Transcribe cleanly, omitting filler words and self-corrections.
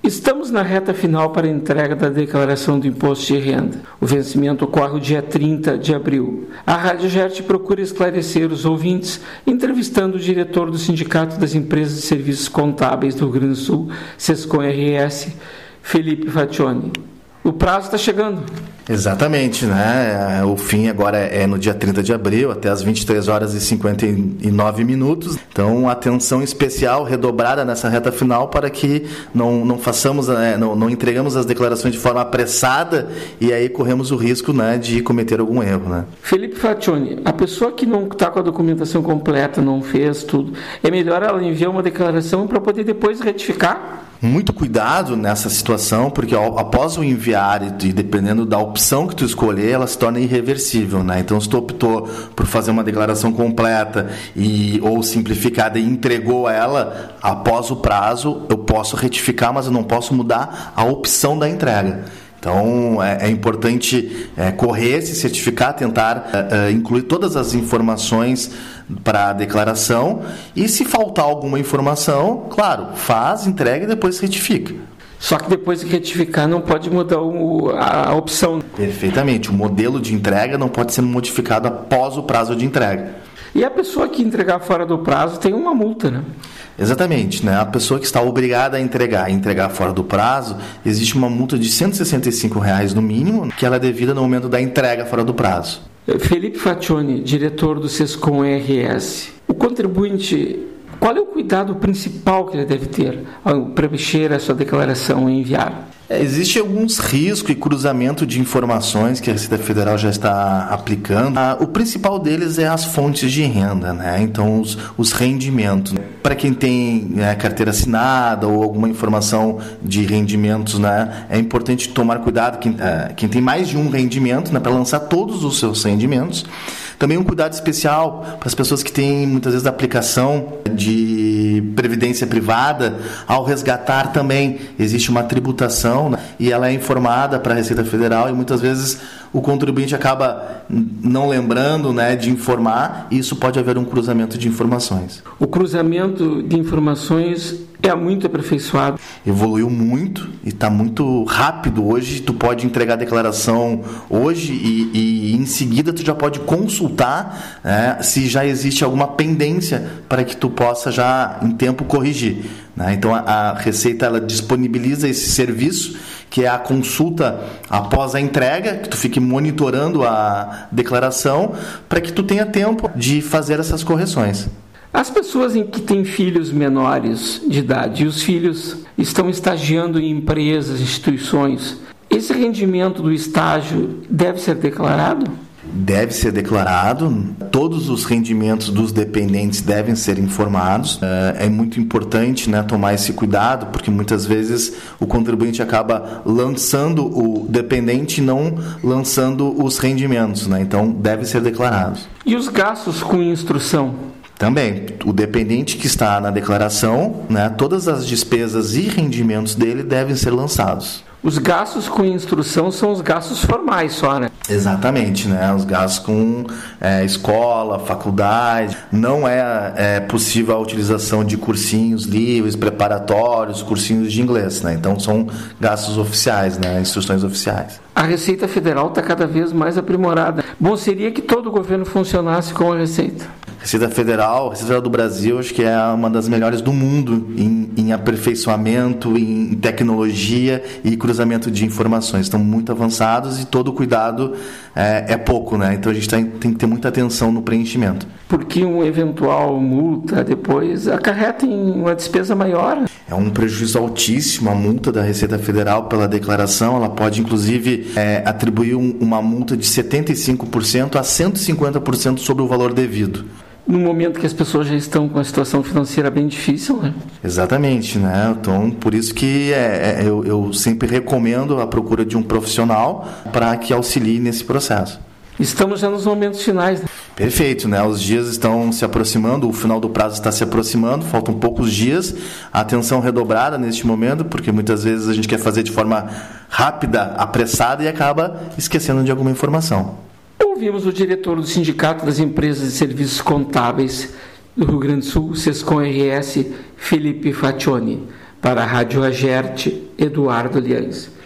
Estamos na reta final para a entrega da declaração do imposto de renda. O vencimento ocorre o dia 30 de abril. A Rádio Gert procura esclarecer os ouvintes, entrevistando o diretor do Sindicato das Empresas de Serviços Contábeis do Rio Grande do Sul, SESCOM-RS, Felipe Faccioni. O prazo está chegando. Exatamente, né? O fim agora é no dia 30 de abril, até as 23 horas e 59 minutos. Então, atenção especial redobrada nessa reta final para que não façamos, não entregamos as declarações de forma apressada e aí corremos o risco, né, de cometer algum erro, né? Felipe Faccioni, a pessoa que não está com a documentação completa, não fez tudo, é melhor ela enviar uma declaração para poder depois retificar? Muito cuidado nessa situação, porque após o enviar e dependendo da opção que tu escolher, ela se torna irreversível, né? Então, se tu optou por fazer uma declaração completa ou simplificada e entregou ela após o prazo, eu posso retificar, mas eu não posso mudar a opção da entrega. Então, é importante correr, se certificar, tentar incluir todas as informações para a declaração e, se faltar alguma informação, claro, faz, entrega e depois retifica. Só que depois de retificar não pode mudar a opção. Perfeitamente. O modelo de entrega não pode ser modificado após o prazo de entrega. E a pessoa que entregar fora do prazo tem uma multa, né? Exatamente, né? A pessoa que está obrigada a entregar fora do prazo, existe uma multa de R$ 165 no mínimo, que ela é devida no momento da entrega fora do prazo. Felipe Faccioni, diretor do SESCOM-RS. O contribuinte, qual é o cuidado principal que ele deve ter para mexer a sua declaração e enviar? Existem alguns riscos e cruzamento de informações que a Receita Federal já está aplicando. O principal deles é as fontes de renda, né? Então, os rendimentos. Para quem tem carteira assinada ou alguma informação de rendimentos, né, é importante tomar cuidado. Quem tem mais de um rendimento, né, para lançar todos os seus rendimentos. Também um cuidado especial para as pessoas que têm, muitas vezes, a aplicação de previdência privada. Ao resgatar também existe uma tributação, né, e ela é informada para a Receita Federal e muitas vezes o contribuinte acaba não lembrando, né, de informar e isso pode haver um cruzamento de informações. O cruzamento de informações é muito aperfeiçoado. Evoluiu muito e está muito rápido hoje. Tu pode entregar a declaração hoje e em seguida tu já pode consultar, né, se já existe alguma pendência para que tu possa já em tempo corrigir, né? Então a Receita ela disponibiliza esse serviço que é a consulta após a entrega, que tu fique monitorando a declaração para que tu tenha tempo de fazer essas correções. As pessoas que têm filhos menores de idade e os filhos estão estagiando em empresas, instituições, esse rendimento do estágio deve ser declarado? Deve ser declarado. Todos os rendimentos dos dependentes devem ser informados. É muito importante, né, tomar esse cuidado, porque muitas vezes o contribuinte acaba lançando o dependente e não lançando os rendimentos, né? Então, deve ser declarado. E os gastos com instrução? Também, o dependente que está na declaração, né, todas as despesas e rendimentos dele devem ser lançados. Os gastos com instrução são os gastos formais só, né? Exatamente, né? Os gastos com escola, faculdade. Não é possível a utilização de cursinhos livres, preparatórios, cursinhos de inglês, né? Então são gastos oficiais, né? Instruções oficiais. A Receita Federal está cada vez mais aprimorada. Bom, seria que todo o governo funcionasse com a Receita. Receita Federal do Brasil, acho que é uma das melhores do mundo em aperfeiçoamento, em tecnologia e cruzamento de informações. Estão muito avançados e todo cuidado é pouco, né? Então a gente tem que ter muita atenção no preenchimento. Porque uma eventual multa depois acarreta em uma despesa maior. É um prejuízo altíssimo a multa da Receita Federal pela declaração. Ela pode, inclusive, atribuir uma multa de 75% a 150% sobre o valor devido. No momento que as pessoas já estão com uma situação financeira bem difícil, né? Exatamente, né? Então, por isso que eu sempre recomendo a procura de um profissional para que auxilie nesse processo. Estamos já nos momentos finais, né? Perfeito, né? Os dias estão se aproximando, o final do prazo está se aproximando, faltam poucos dias. A atenção redobrada neste momento, porque muitas vezes a gente quer fazer de forma rápida, apressada e acaba esquecendo de alguma informação. Ouvimos o diretor do Sindicato das Empresas de Serviços Contábeis do Rio Grande do Sul, SESCOM-RS, Felipe Faccioni, para a Rádio Agerte. Eduardo Liães.